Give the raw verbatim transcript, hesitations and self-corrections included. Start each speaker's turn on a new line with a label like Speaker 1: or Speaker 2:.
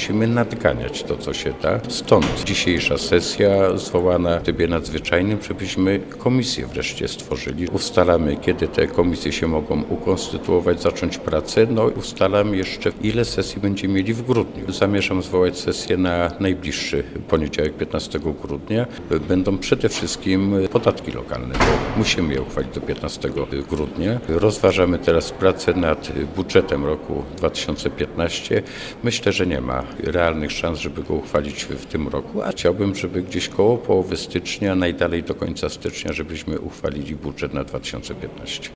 Speaker 1: musimy nadganiać to, co się da. Stąd dzisiejsza sesja zwołana w trybie nadzwyczajnym, żebyśmy komisję wreszcie stworzyli. Ustalamy, kiedy te komisje się mogą ukonstytuować, zacząć pracę. No i ustalamy jeszcze, ile sesji będziemy mieli w grudniu. Zamierzam zwołać sesję na najbliższy poniedziałek, piętnastego grudnia. Będą przede wszystkim podatki lokalne, bo musimy je uchwalić do piętnastego grudnia. Rozważamy teraz pracę nad budżetem roku dwa tysiące piętnastego. Myślę, że nie ma realnych szans, żeby go uchwalić w tym roku, a chciałbym, żeby gdzieś koło połowy stycznia, najdalej do końca stycznia, żebyśmy uchwalili budżet na dwa tysiące piętnasty.